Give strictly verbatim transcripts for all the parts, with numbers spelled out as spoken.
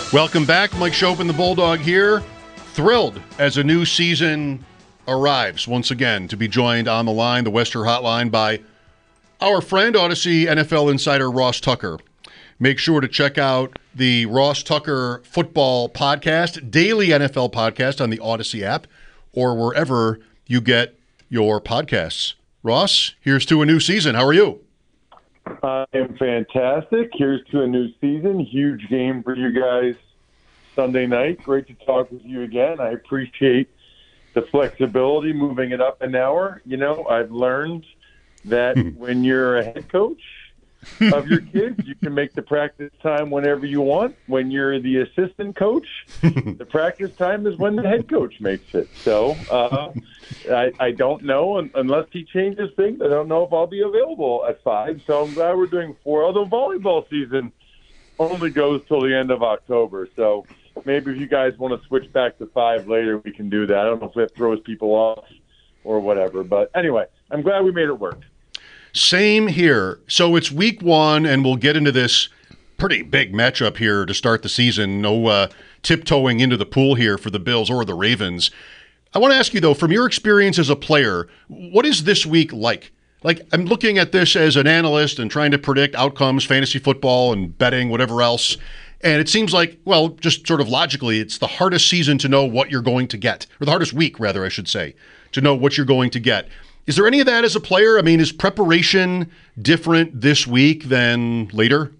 Welcome back. Mike Chopin, the Bulldog here. Thrilled as a new season arrives once again to be joined on the line, the Wester Hotline, by our friend, Odyssey N F L insider Ross Tucker. Make sure to check out the Ross Tucker Football Podcast, daily N F L podcast on the Odyssey app or wherever you get your podcasts. Ross, here's to a new season. How are you? I am fantastic. Here's to a new season. Huge game for you guys Sunday night. Great to talk with you again. I appreciate the flexibility, moving it up an hour. You know, I've learned that when you're a head coach of your kids, you can make the practice time whenever you want. When you're the assistant coach, the practice time is when the head coach makes it. So uh, I, I don't know, unless he changes things, I don't know if I'll be available at five. So I'm glad we're doing four, although volleyball season only goes till the end of October. So maybe if you guys want to switch back to five later, we can do that. I don't know if that throws people off or whatever. But anyway, I'm glad we made it work. Same here. So it's week one, and we'll get into this pretty big matchup here to start the season. No uh, tiptoeing into the pool here for the Bills or the Ravens. I want to ask you, though, from your experience as a player, what is this week like? Like, I'm looking at this as an analyst and trying to predict outcomes, fantasy football and betting, whatever else. And it seems like, well, just sort of logically, it's the hardest season to know what you're going to get, or the hardest week, rather, I should say, to know what you're going to get. Is there any of that as a player? I mean, is preparation different this week than later?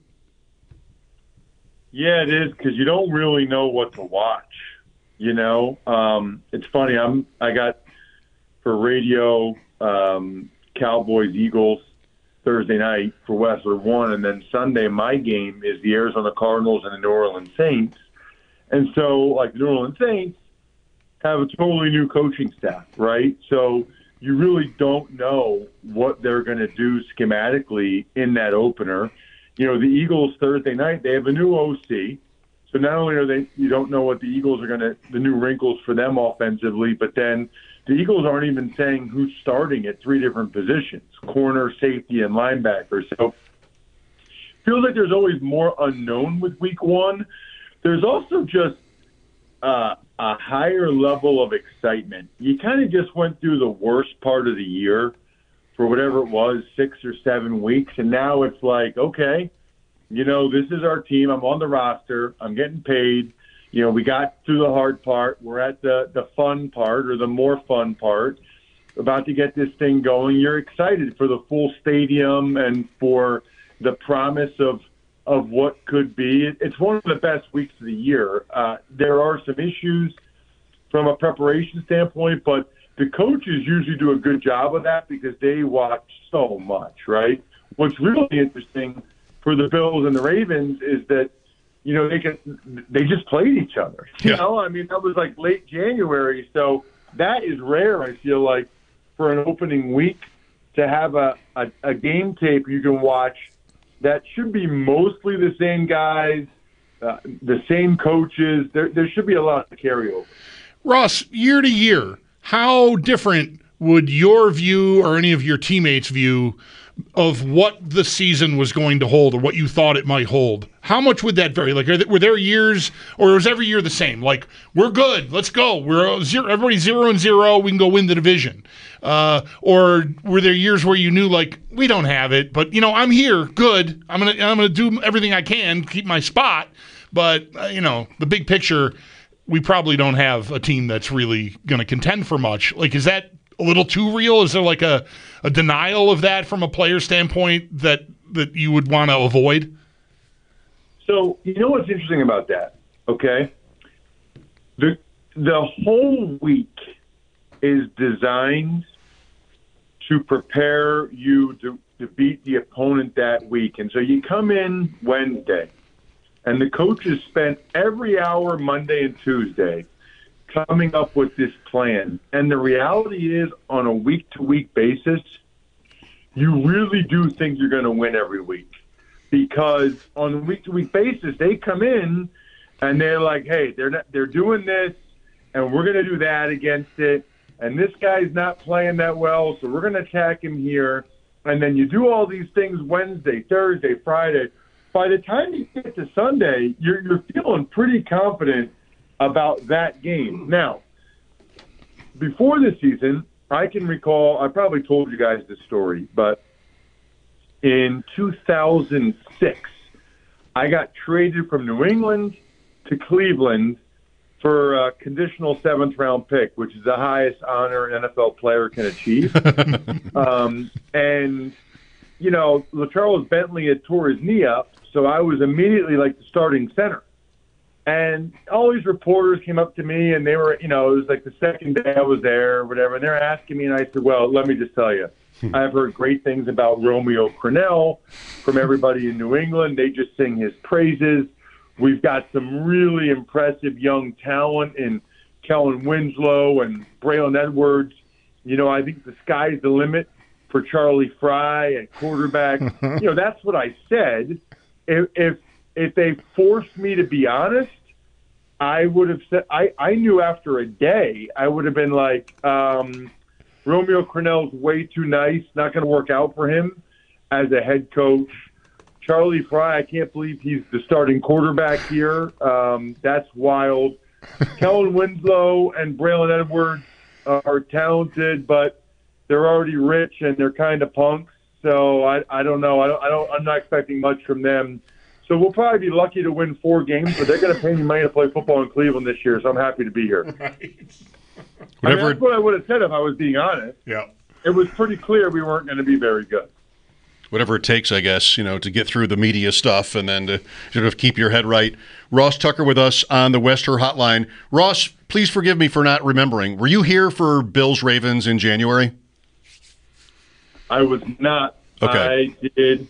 Yeah, it is, because you don't really know what to watch. You know, um, it's funny. I'm I got for radio um, Cowboys Eagles Thursday night for Westler One, and then Sunday my game is the Arizona Cardinals and the New Orleans Saints. And so, like, the New Orleans Saints have a totally new coaching staff, right? So you really don't know what they're going to do schematically in that opener. You know, the Eagles Thursday night, they have a new O C. So not only are they, you don't know what the Eagles are going to, the new wrinkles for them offensively, but then the Eagles aren't even saying who's starting at three different positions, corner, safety, and linebacker. So it feels like there's always more unknown with week one. There's also just uh, a higher level of excitement. You kind of just went through the worst part of the year for whatever it was, six or seven weeks, and now it's like, okay, you know, this is our team. I'm on the roster. I'm getting paid. You know, we got through the hard part. We're at the, the fun part, or the more fun part, about to get this thing going. You're excited for the full stadium and for the promise of of what could be. It's one of the best weeks of the year. Uh, there are some issues from a preparation standpoint, but the coaches usually do a good job of that because they watch so much, right? What's really interesting for the Bills and the Ravens is that, you know, they can, they just played each other. You Yeah. know, I mean, that was like late January, so that is rare, I feel like, for an opening week to have a, a, a game tape you can watch that should be mostly the same guys, uh, the same coaches. There, there should be a lot of carryover. Ross, year to year, how different would your view or any of your teammates' view of what the season was going to hold or what you thought it might hold? How much would that vary? Like, are there, were there years, or was every year the same? Like, we're good, let's go. We're zero, everybody's zero and zero. We can go win the division. Uh, or were there years where you knew, like, we don't have it, but you know, I'm here, good. I'm gonna, I'm gonna do everything I can, keep my spot. But uh, you know, the big picture, we probably don't have a team that's really going to contend for much. Like, is that a little too real? Is there like a, a denial of that from a player standpoint that, that you would want to avoid? So, you know what's interesting about that, okay? The the whole week is designed to prepare you to, to beat the opponent that week. And so you come in Wednesday, and the coaches spent every hour Monday and Tuesday coming up with this plan. And the reality is, on a week-to-week basis, you really do think you're going to win every week. Because on a week-to-week basis, they come in and they're like, hey, they're not, they're doing this, and we're going to do that against it. And this guy's not playing that well, so we're going to attack him here. And then you do all these things Wednesday, Thursday, Friday. by the time you get to Sunday, you're you're feeling pretty confident about that game. Now, before the season, I can recall, I probably told you guys this story, but in two thousand six, I got traded from New England to Cleveland for a conditional seventh round pick, which is the highest honor an N F L player can achieve. um, and, you know, LaCharles Bentley had tore his knee up, so I was immediately like the starting center. And all these reporters came up to me, and they were, you know, it was like the second day I was there or whatever, and they're asking me, and I said, well, let me just tell you, I've heard great things about Romeo Crennel from everybody in New England. They just sing his praises. We've got some really impressive young talent in Kellen Winslow and Braylon Edwards. You know, I think the sky's the limit for Charlie Fry at quarterback. You know, that's what I said. If, if if they forced me to be honest, I would have said, I, I knew after a day, I would have been like, um, Romeo Crennel's way too nice, not going to work out for him as a head coach. Charlie Fry, I can't believe he's the starting quarterback here. Um, that's wild. Kellen Winslow and Braylon Edwards are talented, but they're already rich and they're kind of punks. So I, I don't know. I don't, I don't. I'm not expecting much from them. So we'll probably be lucky to win four games, but they're going to pay me money to play football in Cleveland this year. So I'm happy to be here. Right. I mean, that's what I would have said if I was being honest. Yeah. It was pretty clear we weren't going to be very good. Whatever it takes, I guess, you know, to get through the media stuff and then to sort of keep your head right. Ross Tucker with us on the Wester Hotline. Ross, please forgive me for not remembering. Were you here for Bills Ravens in January? I was not. Okay. I did.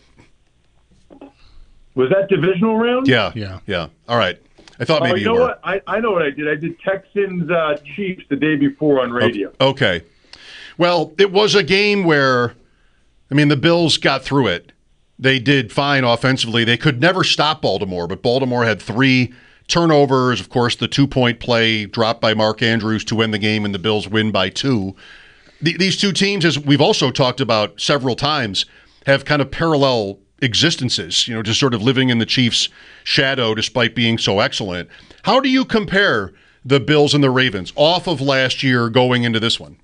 Was that divisional round? Yeah. Yeah. Yeah. All right. I thought maybe oh, you know you were. what? I, I know what I did. I did Texans uh, Chiefs the day before on radio. Okay. Well, it was a game where, I mean, the Bills got through it. They did fine offensively. They could never stop Baltimore, but Baltimore had three turnovers. Of course, the two-point play dropped by Mark Andrews to win the game, and the Bills win by two. The, these two teams, as we've also talked about several times, have kind of parallel existences, you know, just sort of living in the Chiefs' shadow despite being so excellent. How do you compare the Bills and the Ravens off of last year going into this one?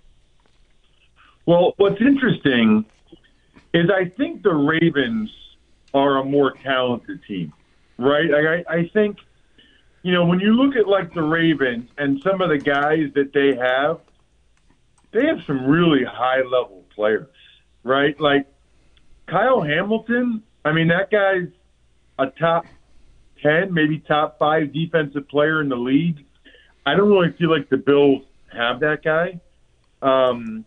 Well, what's interesting is I think the Ravens are a more talented team, right? Like I, I think, you know, when you look at like the Ravens and some of the guys that they have, they have some really high-level players, right? Like Kyle Hamilton, I mean, that guy's a top ten, maybe top five defensive player in the league. I don't really feel like the Bills have that guy. Um,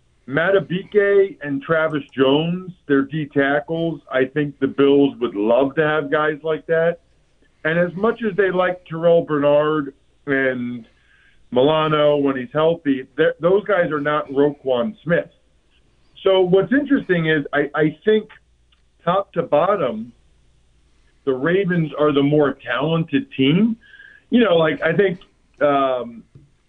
Matabike and Travis Jones, they're D tackles. I think the Bills would love to have guys like that. And as much as they like Terrell Bernard and Milano when he's healthy, those guys are not Roquan Smith. So what's interesting is I, I think top to bottom, the Ravens are the more talented team. You know, like I think um,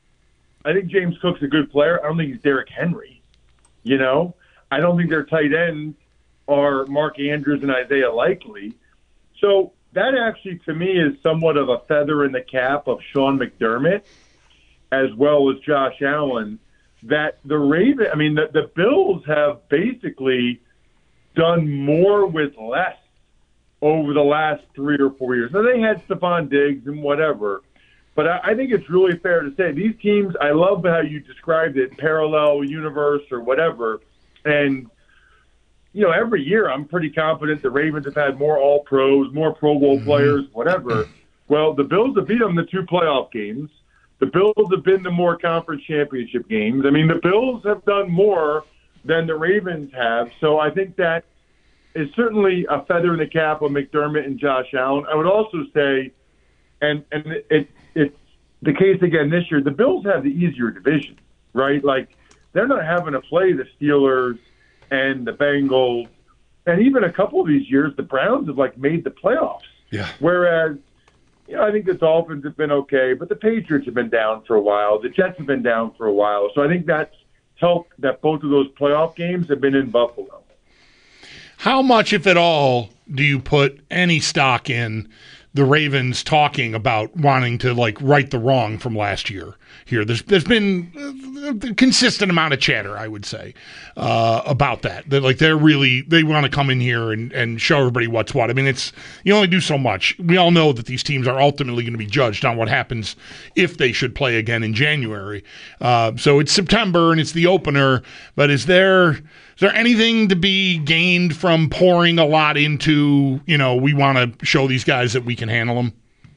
I think James Cook's a good player. I don't think he's Derrick Henry. You know, I don't think their tight ends are Mark Andrews and Isaiah Likely. So that actually, to me, is somewhat of a feather in the cap of Sean McDermott as well as Josh Allen, that the Ravens, I mean, the, the Bills have basically done more with less over the last three or four years. Now, they had Stephon Diggs and whatever, but I, I think it's really fair to say these teams, I love how you described it, parallel universe or whatever. And, you know, every year I'm pretty confident the Ravens have had more All-Pros, more Pro Bowl players, whatever. Well, the Bills have beat them the two playoff games. The Bills have been the more conference championship games. I mean, the Bills have done more than the Ravens have. So I think that is certainly a feather in the cap of McDermott and Josh Allen. I would also say, and and it it's the case again this year, the Bills have the easier division, right? Like, they're not having to play the Steelers and the Bengals. And even a couple of these years, the Browns have, like, made the playoffs. Yeah. Whereas, you know, I think the Dolphins have been okay, but the Patriots have been down for a while. The Jets have been down for a while. So I think that's helped that both of those playoff games have been in Buffalo. How much, if at all, do you put any stock in the Ravens talking about wanting to like right the wrong from last year here? There's there's been a consistent amount of chatter, I would say, uh, about that. That like they're really they want to come in here and, and show everybody what's what. I mean, it's you only do so much. We all know that these teams are ultimately going to be judged on what happens if they should play again in January. Uh, so it's September and it's the opener. But is there Is there anything to be gained from pouring a lot into, you know, we want to show these guys that we can handle them?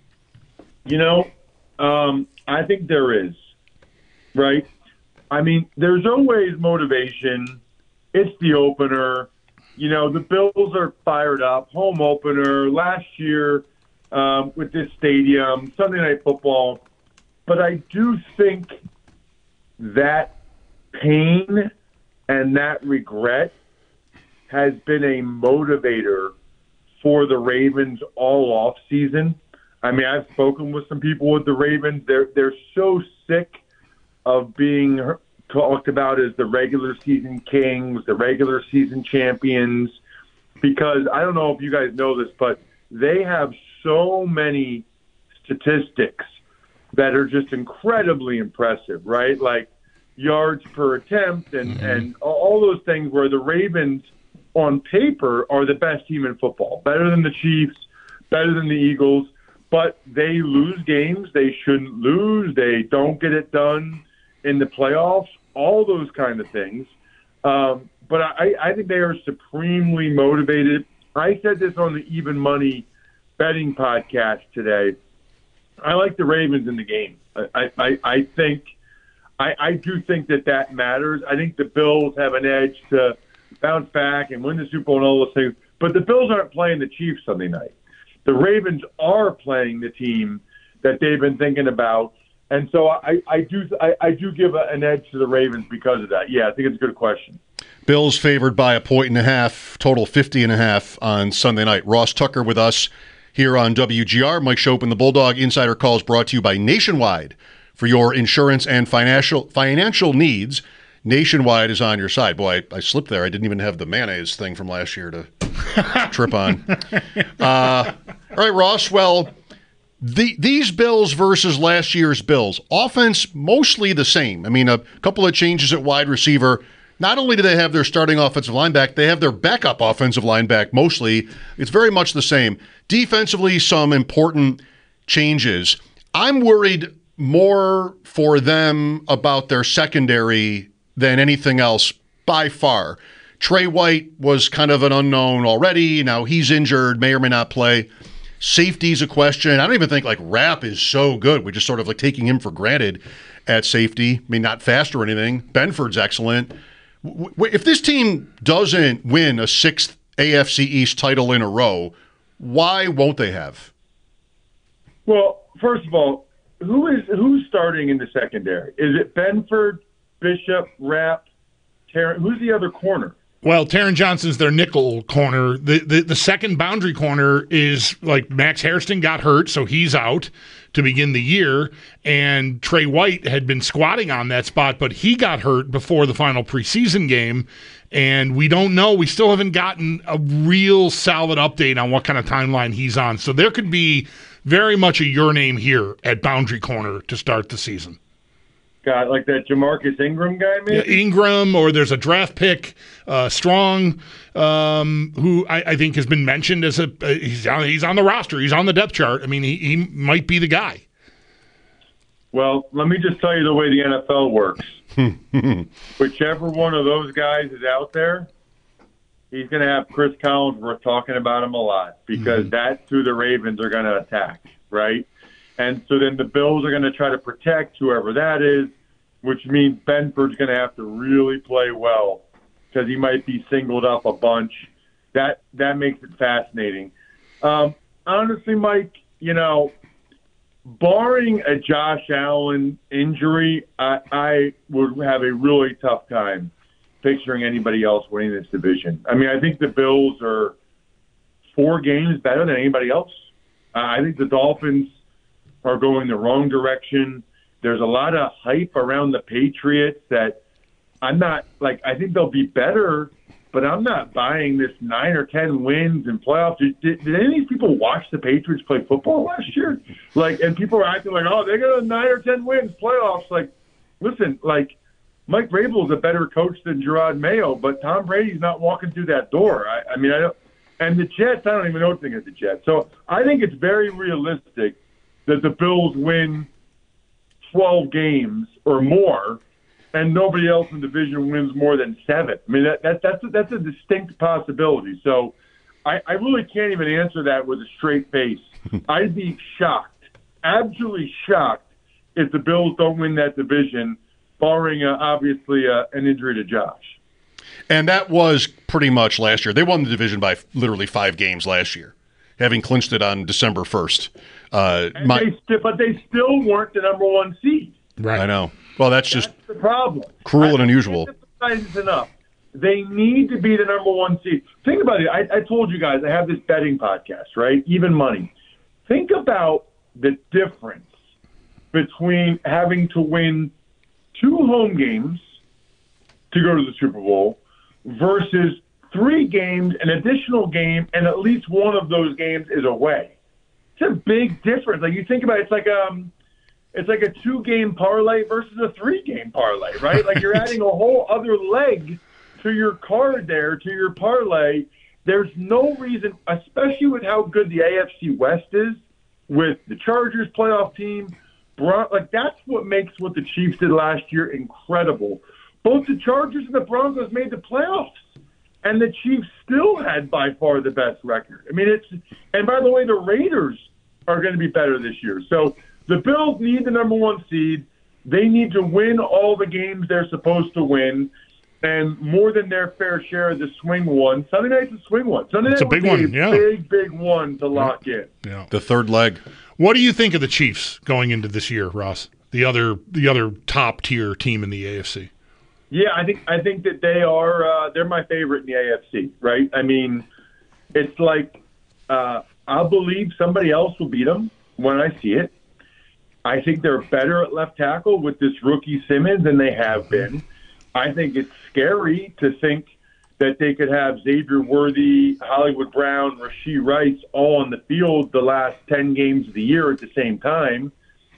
You know, um, I think there is, right? I mean, there's always motivation. It's the opener. You know, the Bills are fired up. Home opener last year um, with this stadium, Sunday Night Football. But I do think that pain and that regret has been a motivator for the Ravens all off season. I mean, I've spoken with some people with the Ravens. They're they're so sick of being talked about as the regular season kings, the regular season champions, because I don't know if you guys know this, but they have so many statistics that are just incredibly impressive, right? Like yards per attempt and, mm-hmm. and all those things where the Ravens on paper are the best team in football, better than the Chiefs, better than the Eagles, but they lose games they shouldn't lose. They don't get it done in the playoffs, all those kind of things. Um, but I, I think they are supremely motivated. I said this on the Even Money betting podcast today. I like the Ravens in the game. I, I, I think I, I do think that that matters. I think the Bills have an edge to bounce back and win the Super Bowl and all those things. But the Bills aren't playing the Chiefs Sunday night. The Ravens are playing the team that they've been thinking about. And so I, I do I, I do give a, an edge to the Ravens because of that. Yeah, I think it's a good question. Bills favored by a point and a half, total fifty and a half on Sunday night. Ross Tucker with us here on W G R. Mike Schopp and the Bulldog Insider Calls brought to you by Nationwide. For your insurance and financial financial needs, Nationwide is on your side. Boy, I, I slipped there. I didn't even have the mayonnaise thing from last year to trip on. Uh, all right, Ross. Well, the, these Bills versus last year's Bills, offense mostly the same. I mean, a couple of changes at wide receiver. Not only do they have their starting offensive line back, they have their backup offensive line back mostly. It's very much the same. Defensively, some important changes. I'm worried more for them about their secondary than anything else by far. Trey White was kind of an unknown already. Now he's injured, may or may not play. Safety's a question. I don't even think like Rapp is so good. We're just sort of like taking him for granted at safety. I mean, not fast or anything. Benford's excellent. If this team doesn't win a sixth A F C East title in a row, why won't they have? Well, first of all, who is who's starting in the secondary? Is it Benford, Bishop, Rapp, Taron? Who's the other corner? Well, Taron Johnson's their nickel corner. The, the the second boundary corner is like Max Hairston got hurt, so he's out to begin the year. And Trey White had been squatting on that spot, but he got hurt before the final preseason game. And we don't know. We still haven't gotten a real solid update on what kind of timeline he's on. So there could be very much a your name here at boundary corner to start the season. Got like that Jamarcus Ingram guy, maybe? Yeah, Ingram, or there's a draft pick, uh, Strong, um, who I, I think has been mentioned as a uh, he's on, he's on the roster. He's on the depth chart. I mean, he, he might be the guy. Well, let me just tell you the way the N F L works. Whichever one of those guys is out there, he's going to have Chris Collinsworth talking about him a lot because mm-hmm. that's who the Ravens are going to attack, right? And so then the Bills are going to try to protect whoever that is, which means Benford's going to have to really play well because he might be singled up a bunch. That that makes it fascinating. Um, honestly, Mike, you know, barring a Josh Allen injury, I, I would have a really tough time picturing anybody else winning this division. I mean, I think the Bills are four games better than anybody else. Uh, I think the Dolphins are going the wrong direction. There's a lot of hype around the Patriots that I'm not like, I think they'll be better but I'm not buying this nine or ten wins and playoffs. Did, did, did any of these people watch the Patriots play football last year? Like, and people are acting like, oh, they got a nine or ten wins, playoffs. Like, listen, like, Mike Vrabel is a better coach than Gerard Mayo, but Tom Brady's not walking through that door. I, I mean, I don't. And the Jets, I don't even know what to think of the Jets. So I think it's very realistic that the Bills win twelve games or more, and nobody else in the division wins more than seven. I mean, that, that that's a, that's a distinct possibility. So I, I really can't even answer that with a straight face. I'd be shocked, absolutely shocked, if the Bills don't win that division, barring uh, obviously uh, an injury to Josh. And that was pretty much last year. They won the division by literally five games last year, having clinched it on December first. Uh, my, they st- but they still weren't the number one seed. Right. I know. Well, that's, that's just the problem. Cruel I, and unusual. It's enough. They need to be the number one seed. Think about it. I, I told you guys I have this betting podcast, right? Even Money. Think about the difference between having to win two home games to go to the Super Bowl versus three games, an additional game, and at least one of those games is away. It's a big difference. Like, you think about it, it's like um, it's like a two-game parlay versus a three-game parlay, right? Like, you're adding a whole other leg to your card there, to your parlay. There's no reason, especially with how good the A F C West is, with the Chargers playoff team, Bron- like that's what makes what the Chiefs did last year incredible. Both the Chargers and the Broncos made the playoffs, and the Chiefs still had by far the best record. I mean, it's and by the way, the Raiders are going to be better this year. So the Bills need the number one seed. They need to win all the games they're supposed to win, and more than their fair share of the swing one. Sunday night's a swing one. Sunday it's night a big would be one, a yeah. big, big one to lock yeah. in. Yeah. The third leg. What do you think of the Chiefs going into this year, Ross? The other, the other top tier team in the A F C. Yeah, I think I think that they are. Uh, they're my favorite in the A F C. Right? I mean, it's like uh, I'll believe somebody else will beat them when I see it. I think they're better at left tackle with this rookie Simmons than they have been. I think it's scary to think that they could have Xavier Worthy, Hollywood Brown, Rashee Rice all on the field the last ten games of the year at the same time.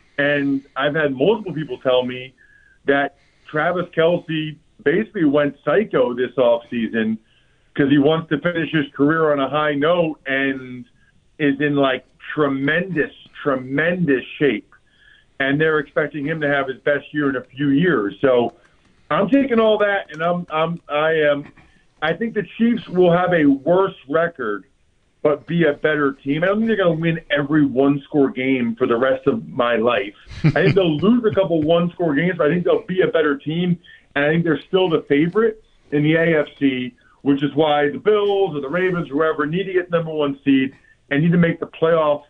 And I've had multiple people tell me that Travis Kelce basically went psycho this offseason because he wants to finish his career on a high note and is in, like, tremendous, tremendous shape. And they're expecting him to have his best year in a few years. So I'm taking all that, and I'm, I'm, I am. I think the Chiefs will have a worse record, but be a better team. I don't think they're going to win every one-score game for the rest of my life. I think they'll lose a couple one-score games, but I think they'll be a better team, and I think they're still the favorite in the A F C, which is why the Bills or the Ravens, whoever, need to get number one seed and need to make the playoff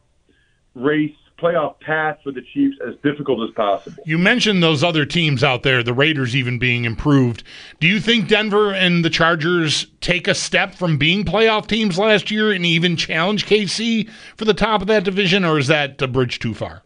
race, playoff path for the Chiefs as difficult as possible. You mentioned those other teams out there, the Raiders even being improved. Do you think Denver and the Chargers take a step from being playoff teams last year and even challenge K C for the top of that division, or is that a bridge too far?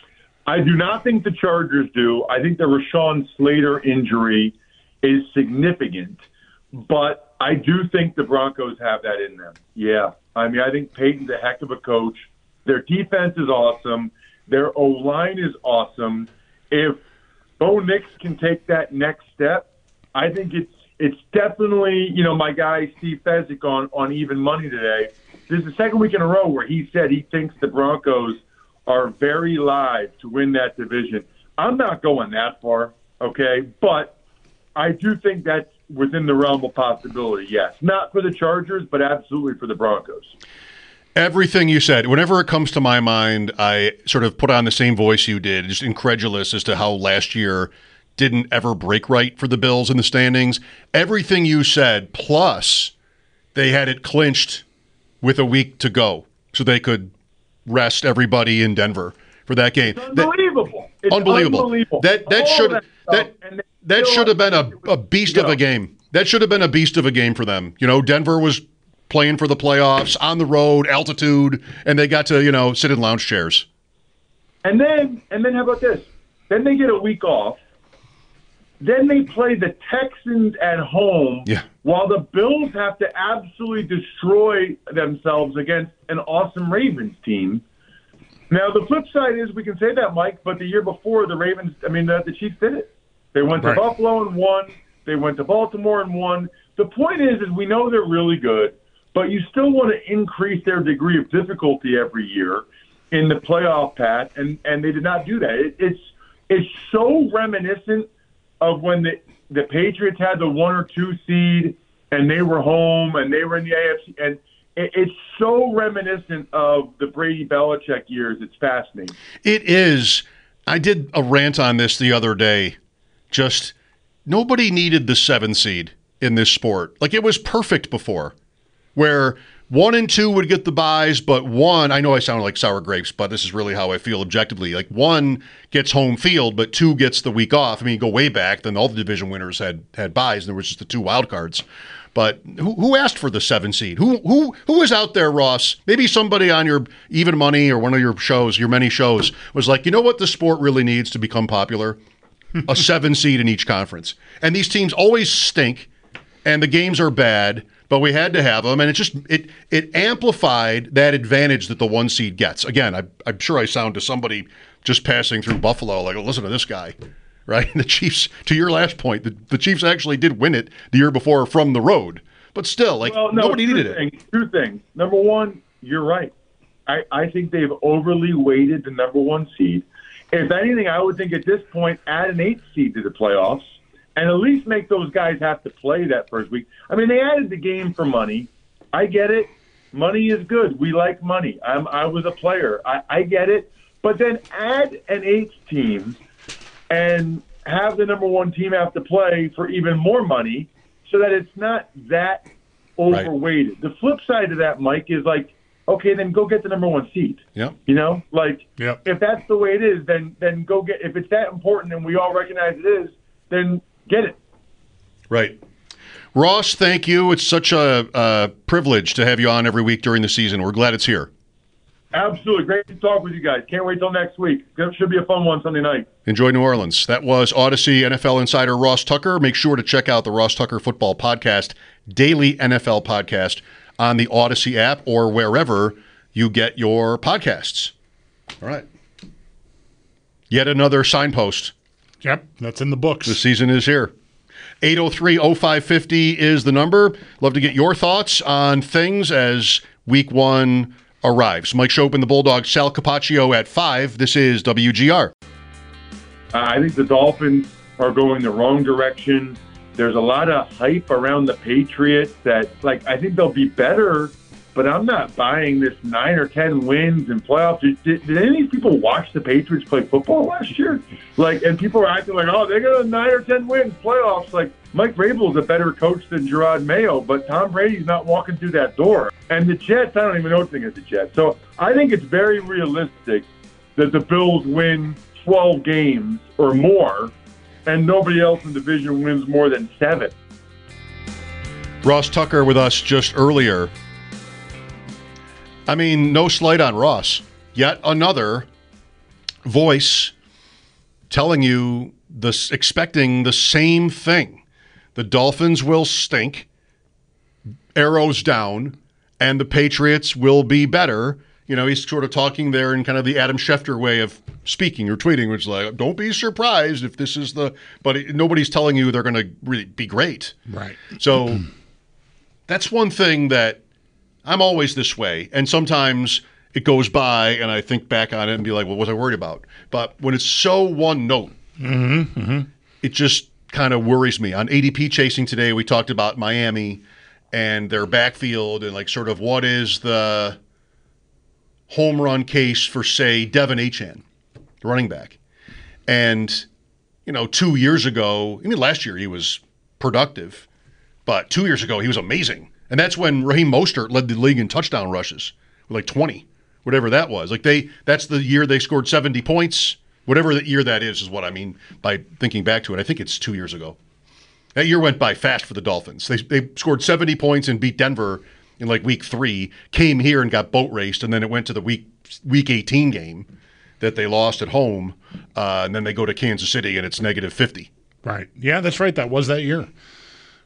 I do not think the Chargers do. I think the Rashawn Slater injury is significant, but I do think the Broncos have that in them. Yeah. I mean, I think Peyton's a heck of a coach. Their defense is awesome. Their O-line is awesome. If Bo Nix can take that next step, I think it's it's definitely, you know, my guy Steve Fezzik on, on Even Money today. This is the second week in a row where he said he thinks the Broncos are very live to win that division. I'm not going that far, okay? But I do think that's within the realm of possibility, yes. Not for the Chargers, but absolutely for the Broncos. Everything you said, whenever it comes to my mind, I sort of put on the same voice you did, just incredulous as to how last year didn't ever break right for the Bills in the standings. Everything you said, plus they had it clinched with a week to go so they could rest everybody in Denver for that game. It's unbelievable. That, it's unbelievable. unbelievable. That that All should that that that, that should have been a, a beast of a game. That should have been a beast of a game for them. You know, Denver was playing for the playoffs on the road, altitude, and they got to, you know, sit in lounge chairs. And then and then how about this? Then they get a week off. Then they play the Texans at home, yeah. while the Bills have to absolutely destroy themselves against an awesome Ravens team. Now, the flip side is we can say that, Mike, but the year before, the Ravens, I mean, the, the Chiefs did it. They went to Right. Buffalo and won. They went to Baltimore and won. The point is, is we know they're really good, but you still want to increase their degree of difficulty every year in the playoff path, and, and they did not do that. It, it's it's so reminiscent of when the, the Patriots had the one or two seed, and they were home, and they were in the A F C, and it, it's so reminiscent of the Brady-Belichick years. It's fascinating. It is. I did a rant on this the other day. Just nobody needed the seven seed in this sport. Like, it was perfect before, where one and two would get the buys, but one, I know I sound like sour grapes, but this is really how I feel objectively. Like, one gets home field, but two gets the week off. I mean, you go way back, then all the division winners had had buys, and there was just the two wild cards. But who, who asked for the seven seed? Who who who was out there, Ross? Maybe somebody on your Even Money or one of your shows, your many shows, was like, you know what the sport really needs to become popular? A seven seed in each conference. And these teams always stink, and the games are bad, but we had to have them, and it just it it amplified that advantage that the one seed gets. Again, I, I'm sure I sound to somebody just passing through Buffalo like, oh, listen to this guy, right? The Chiefs, to your last point, the, the Chiefs actually did win it the year before from the road, but still, like, Well, no, nobody two needed things, it. Two things. Number one, you're right. I, I think they've overly weighted the number one seed. If anything, I would think at this point, add an eighth seed to the playoffs and at least make those guys have to play that first week. I mean, they added the game for money. I get it. Money is good. We like money. I'm, I was a player. I, I get it. But then add an eighth team and have the number one team have to play for even more money so that it's not that overweighted. Right. The flip side of that, Mike, is like, okay, then go get the number one seed. Yeah. You know, like Yep. if that's the way it is, then then go get. If it's that important and we all recognize it is, then get it. Right. Ross, thank you. It's such a, a privilege to have you on every week during the season. We're glad it's here. Absolutely. Great to talk with you guys. Can't wait till next week. It should be a fun one Sunday night. Enjoy New Orleans. That was Odyssey N F L insider Ross Tucker. Make sure to check out the Ross Tucker Football Podcast, daily N F L podcast, on the Odyssey app or wherever you get your podcasts. All right. Yet another signpost. Yep, that's in the books. The season is here. eight oh three oh five fifty is the number. Love to get your thoughts on things as week one arrives. Mike Schopp and the Bulldogs, Sal Capaccio at five. This is W G R. Uh, I think the Dolphins are going the wrong direction. There's a lot of hype around the Patriots that, like, I think they'll be better, but I'm not buying this nine or ten wins in playoffs. Did, did, did any of these people watch the Patriots play football last year? Like, and people are acting like, oh, they got a nine or ten wins playoffs. Like, Mike Vrabel is a better coach than Gerard Mayo, but Tom Brady's not walking through that door. And the Jets, I don't even know anything of the Jets. So I think it's very realistic that the Bills win twelve games or more, and nobody else in the division wins more than seven. Ross Tucker with us just earlier. I mean, no slight on Ross. Yet another voice telling you this, expecting the same thing. The Dolphins will stink, arrows down, and the Patriots will be better. You know, he's sort of talking there in kind of the Adam Schefter way of speaking or tweeting, which is like, don't be surprised if this is the, but it, nobody's telling you they're going to really be great. Right. So that's one thing that I'm always this way. And sometimes it goes by and I think back on it and be like, well, what was I worried about? But when it's so one note, Mm-hmm, mm-hmm. it just kind of worries me. On A D P chasing today, we talked about Miami and their backfield and like sort of what is the home run case for, say, Devin Achane, the running back. And, you know, two years ago, I mean, last year he was productive, but two years ago he was amazing. And that's when Raheem Mostert led the league in touchdown rushes with like twenty, whatever that was. Like they, that's the year they scored seventy points. Whatever the year that is, is what I mean by thinking back to it. I think it's two years ago. That year went by fast for the Dolphins. They they scored seventy points and beat Denver in like week three, came here and got boat raced, and then it went to the week week eighteen game that they lost at home, uh, and then they go to Kansas City and it's negative fifty. Right. Yeah, that's right. That was that year.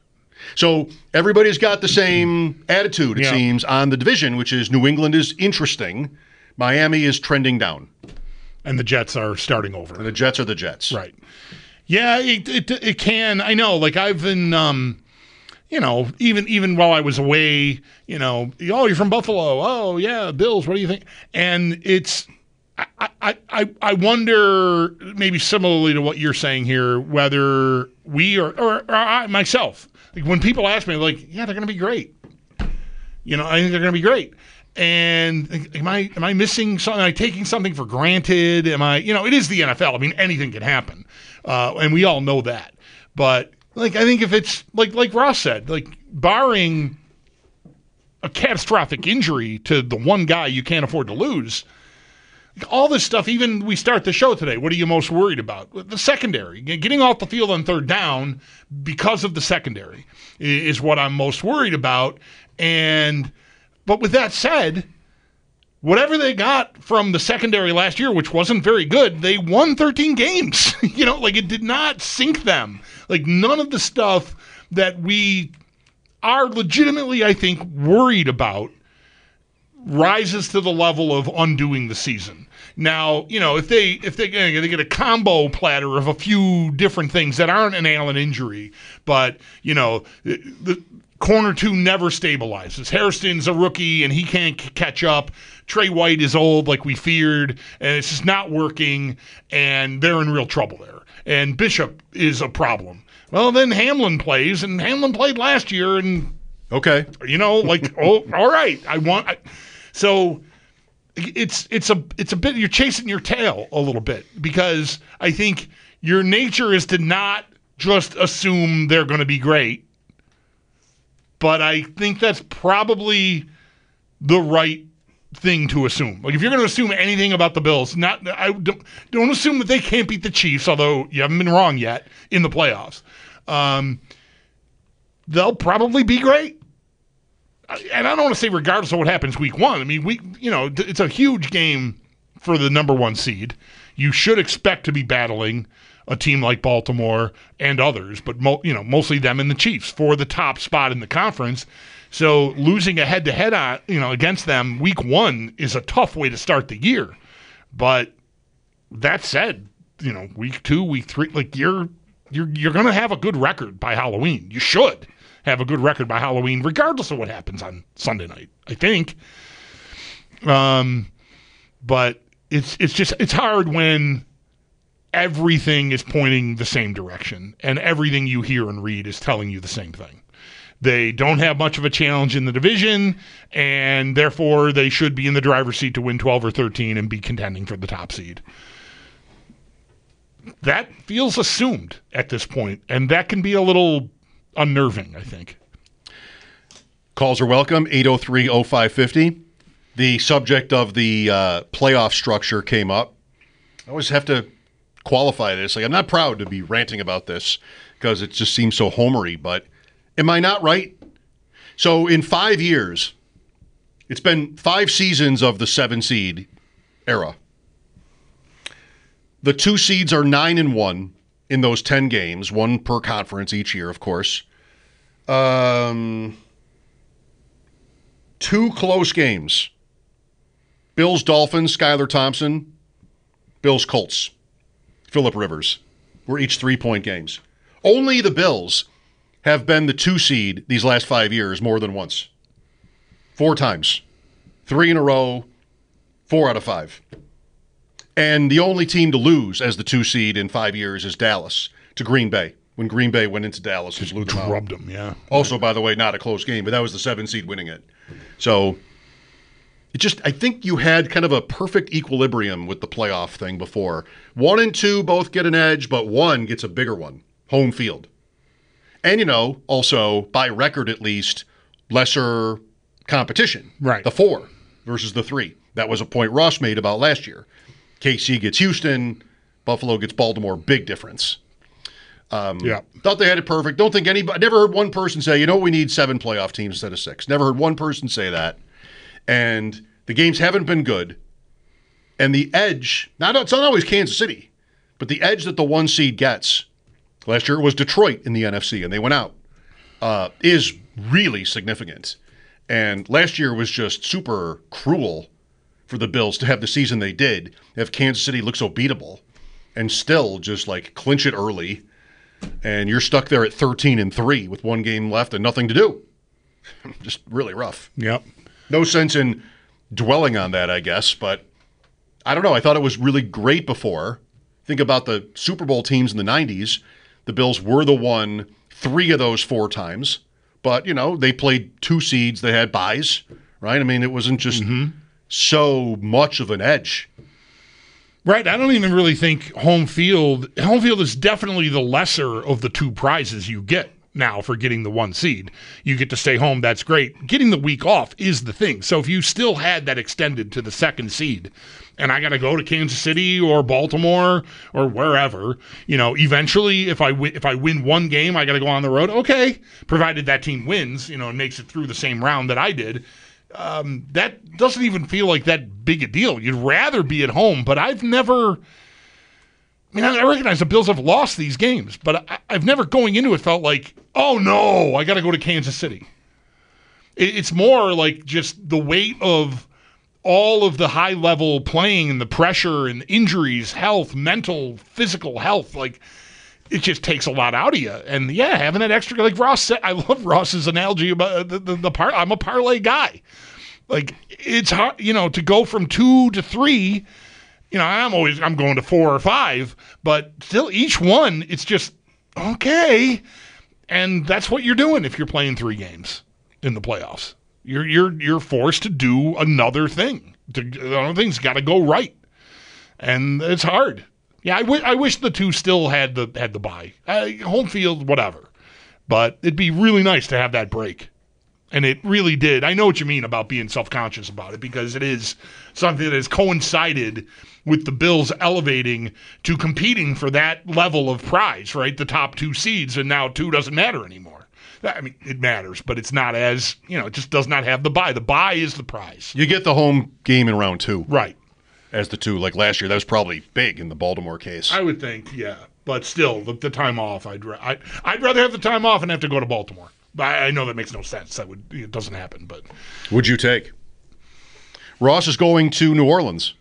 So everybody's got the same attitude, it Yeah. seems, on the division, which is New England is interesting. Miami is trending down. And the Jets are starting over. And the Jets are the Jets. Right. Yeah, it, it it can. I know. Like I've been, um, you know, even even while I was away, you know, oh, you're from Buffalo. Oh, yeah, Bills. What do you think? And it's, I I I, I wonder, maybe similarly to what you're saying here, whether we or or, or I myself, like when people ask me, like, yeah, they're going to be great. You know, I think they're going to be great. And am I am I missing something? Am I taking something for granted? Am I, you know, it is the N F L. I mean, anything can happen, uh, and we all know that. But like, I think if it's like like Ross said, like barring a catastrophic injury to the one guy you can't afford to lose, all this stuff. Even we start the show today. What are you most worried about? The secondary, getting off the field on third down because of the secondary is what I'm most worried about. And but with that said, whatever they got from the secondary last year, which wasn't very good, they won thirteen games. You know, like it did not sink them. Like none of the stuff that we are legitimately, I think, worried about rises to the level of undoing the season. Now, you know, if they if they, they get a combo platter of a few different things that aren't an Allen injury, but, you know, the corner two never stabilizes. Hairston's a rookie, and he can't c- catch up. Trey White is old, like we feared, and it's just not working, and they're in real trouble there. And Bishop is a problem. Well, then Hamlin plays, and Hamlin played last year, and, Okay. you know, like, oh, all right, I want I, – so it's it's a it's a bit – you're chasing your tail a little bit because I think your nature is to not just assume they're going to be great. But I think that's probably the right thing to assume. Like if you're going to assume anything about the Bills, not I don't, don't assume that they can't beat the Chiefs, although you haven't been wrong yet in the playoffs. Um, they'll probably be great. And I don't want to say regardless of what happens week one. I mean, we you know it's a huge game for the number one seed. You should expect to be battling a team like Baltimore and others, but mo- you know, mostly them and the Chiefs for the top spot in the conference. So losing a head-to-head on, you know, against them week one is a tough way to start the year. But that said, you know, week two, week three, like you're you're you're going to have a good record by Halloween. You should have a good record by Halloween, regardless of what happens on Sunday night, I think. Um, but it's it's just it's hard when everything is pointing the same direction, and everything you hear and read is telling you the same thing. They don't have much of a challenge in the division, and therefore they should be in the driver's seat to win twelve or thirteen and be contending for the top seed. That feels assumed at this point, and that can be a little unnerving, I think. Calls are welcome, eight oh three oh five five oh. The subject of the uh, playoff structure came up. I always have to qualify this. Like, I'm not proud to be ranting about this because it just seems so homery, but am I not right? So in five years, it's been five seasons of the seven seed era. The two seeds are nine and one in those ten games, one per conference each year, of course. Um, two close games. Bills Dolphins, Skylar Thompson. Bills Colts. Phillip Rivers were each three-point games. Only the Bills have been the two seed these last five years more than once. Four times. Three in a row, four out of five. And the only team to lose as the two seed in five years is Dallas to Green Bay. When Green Bay went into Dallas and blew them out. Drubbed them, yeah. Also, by the way, not a close game, but that was the seven seed winning it. So it just, I think you had kind of a perfect equilibrium with the playoff thing before. One and two both get an edge, but one gets a bigger one, home field. And, you know, also, by record at least, lesser competition. Right. The four versus the three. That was a point Ross made about last year. K C gets Houston, Buffalo gets Baltimore, big difference. Um, yeah. Thought they had it perfect. Don't think anybody, never heard one person say, you know, we need seven playoff teams instead of six. Never heard one person say that. And the games haven't been good. And the edge, not, it's not always Kansas City, but the edge that the one seed gets. Last year it was Detroit in the N F C, and they went out. uh, is really significant. And last year was just super cruel for the Bills to have the season they did, if Kansas City looks so beatable and still just like clinch it early, and you're stuck there at thirteen and three with one game left and nothing to do. Just really rough. Yep. No sense in dwelling on that, I guess, but I don't know. I thought it was really great before. Think about the Super Bowl teams in the nineties. The Bills were the one three of those four times, but, you know, they played two seeds. They had buys, right? I mean, it wasn't just mm-hmm. so much of an edge. Right. I don't even really think home field – home field is definitely the lesser of the two prizes you get now for getting the one seed. You get to stay home. That's great. Getting the week off is the thing. So if you still had that extended to the second seed and I got to go to Kansas City or Baltimore or wherever, you know, eventually if I, w- if I win one game, I got to go on the road. Okay, provided that team wins, you know, and makes it through the same round that I did. Um, that doesn't even feel like that big a deal. You'd rather be at home, but I've never – I mean, I recognize the Bills have lost these games, but I, I've never going into it felt like, oh, no, I got to go to Kansas City. It, it's more like just the weight of all of the high-level playing and the pressure and injuries, health, mental, physical health. Like, it just takes a lot out of you. And, yeah, having that extra – like Ross said, I love Ross's analogy about the, the, the par- I'm a parlay guy. Like, it's hard, you know, to go from two to three – you know, I'm always I'm going to four or five, but still each one, it's just okay. And that's what you're doing if you're playing three games in the playoffs. You're you're you're forced to do another thing. To, another thing's got to go right, and it's hard. Yeah, I, w- I wish the two still had the had the bye, uh, home field, whatever. But it'd be really nice to have that break. And it really did. I know what you mean about being self-conscious about it because it is something that has coincided with the Bills elevating to competing for that level of prize, right? The top two seeds, and now two doesn't matter anymore. I mean, it matters, but it's not as, you know, it just does not have the bye. The bye is the prize. You get the home game in round two. Right. As the two, like last year. That was probably big in the Baltimore case. I would think, yeah. But still, the, the time off, I'd, I'd, I'd rather have the time off and have to go to Baltimore. I know that makes no sense. That would it doesn't happen, but would you take? Ross is going to New Orleans.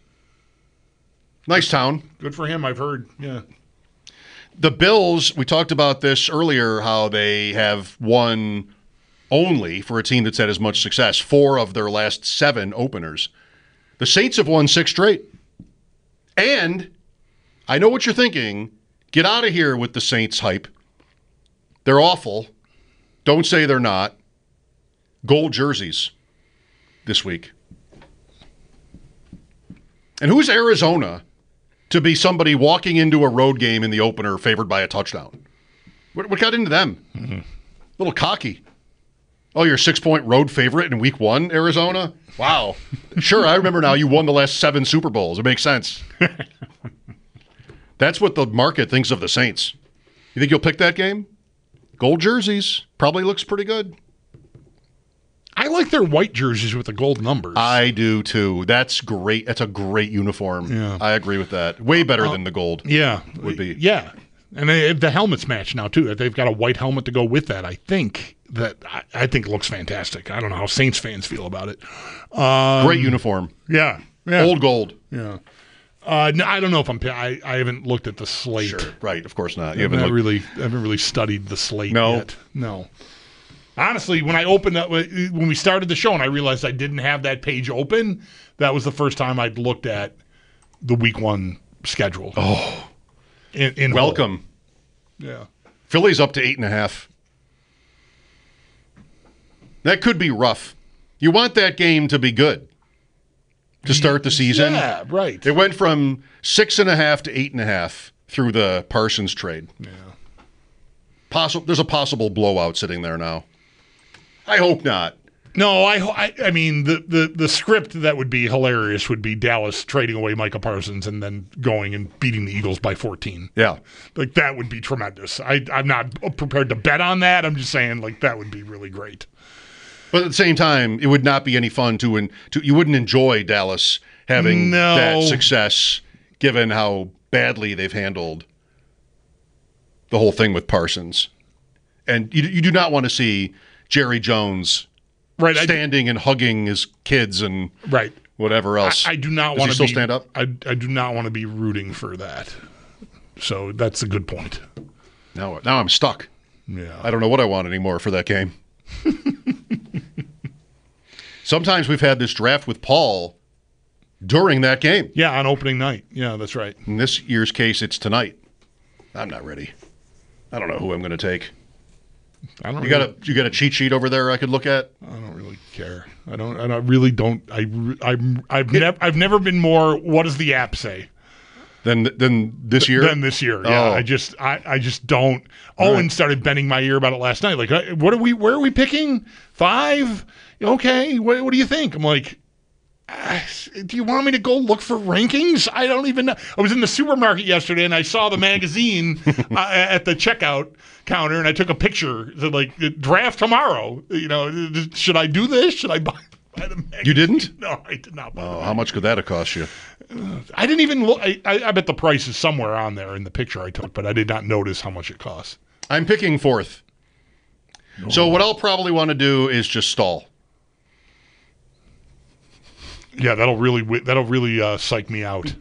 Nice town. Good for him, I've heard. Yeah. The Bills, we talked about this earlier, how they have won only for a team that's had as much success, four of their last seven openers. The Saints have won six straight. And I know what you're thinking. Get out of here with the Saints hype. They're awful. Don't say they're not. Gold jerseys this week. And who's Arizona to be somebody walking into a road game in the opener favored by a touchdown? What, what got into them? Mm-hmm. A little cocky. Oh, you're a six-point road favorite in week one, Arizona? Wow. Sure, I remember now you won the last seven Super Bowls. It makes sense. That's what the market thinks of the Saints. You think you'll pick that game? Gold jerseys. Probably looks pretty good. I like their white jerseys with the gold numbers. I do, too. That's great. That's a great uniform. Yeah. I agree with that. Way better uh, than the gold. Yeah. Would be. Yeah. And they, the helmets match now, too. They've got a white helmet to go with that. I think that I, I think it looks fantastic. I don't know how Saints fans feel about it. Um, great uniform. Yeah. yeah. Old gold. Yeah. Uh, no, I don't know if I'm. I, I haven't looked at the slate. Sure, right. Of course not. You I haven't haven't looked... really, I haven't really studied the slate no. yet. No. Honestly, when I opened up, when we started the show and I realized I didn't have that page open, that was the first time I'd looked at the week one schedule. Oh, in, in welcome. Whole. Yeah. Philly's up to eight and a half. That could be rough. You want that game to be good. To start the season. Yeah, right. It went from six and a half to eight and a half through the Parsons trade. Yeah. Possible. There's a possible blowout sitting there now. I hope not. No, I, I, I mean the, the, the script that would be hilarious would be Dallas trading away Micah Parsons and then going and beating the Eagles by fourteen. Yeah, like that would be tremendous. I, I'm not prepared to bet on that. I'm just saying, like that would be really great. But at the same time, it would not be any fun to, in, to you wouldn't enjoy Dallas having no. that success, given how badly they've handled the whole thing with Parsons. And you, you do not want to see Jerry Jones right, standing and hugging his kids and right. whatever else. I, I do not Does want he to still be, stand up? I, I do not want to be rooting for that. So that's a good point. Now, now I'm stuck. Yeah. I don't know what I want anymore for that game. Sometimes we've had this draft with Paul during that game. Yeah, on opening night. Yeah, that's right. In this year's case, it's tonight. I'm not ready. I don't know who I'm going to take. I don't. You really, got a you got a cheat sheet over there I could look at? I don't really care. I don't. I don't, really don't. I. I'm. I've never. I've never been more. What does the app say? Than than this year? Than this year. Yeah. Oh. I just. I. I just don't. Owen right. started bending my ear about it last night. Like, uh, what are we? Where are we picking? Five? Okay. What, what do you think? I'm like. Uh, do you want me to go look for rankings? I don't even know. I was in the supermarket yesterday and I saw the magazine uh, at the checkout counter and I took a picture. So like, draft tomorrow. You know, should I do this? Should I buy, buy the magazine? You didn't? No, I did not buy Oh, how much could that have cost you? Uh, I didn't even look. I, I, I bet the price is somewhere on there in the picture I took, but I did not notice how much it costs. I'm picking fourth. Oh. So what I'll probably want to do is just stall. Yeah, that'll really that'll really uh, psych me out.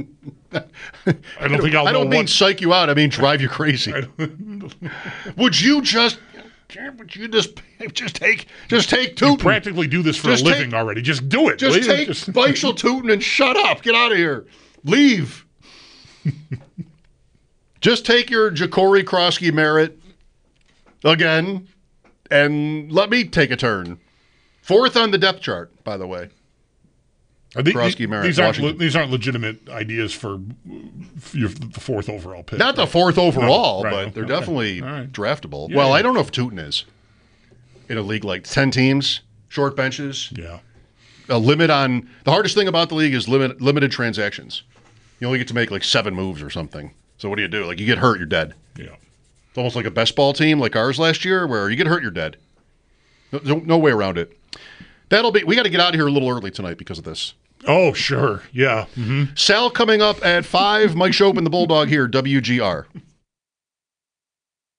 I don't think I'll. I don't know mean what, psych you out. I mean drive you crazy. Would you just? Would you just just take just take Tootin? You practically do this for Just a living take- already. Just do it. Just Leave- take just- Beisel Tootin and shut up. Get out of here. Leave. Just take your Ja'Cory Krosky Merritt again and let me take a turn. Fourth on the depth chart, by the way. Are they- Krosky, Merritt, these aren't le- Washington. these aren't legitimate ideas for, for your, the fourth overall pick. Not the right? fourth overall, No, right, but okay, they're okay. definitely All right. draftable. Yeah, well, yeah. I don't know if Tootin is. In a league like ten teams, short benches, Yeah. a limit on the hardest thing about the league is limit limited transactions. You only get to make like seven moves or something. So what do you do? Like you get hurt, you're dead. Yeah. It's almost like a best ball team like ours last year where you get hurt, you're dead. No, no, no way around it. That'll be we got to get out of here a little early tonight because of this. Oh, sure. Yeah. hmm Sal coming up at five. Mike Shopin, the Bulldog here, W G R.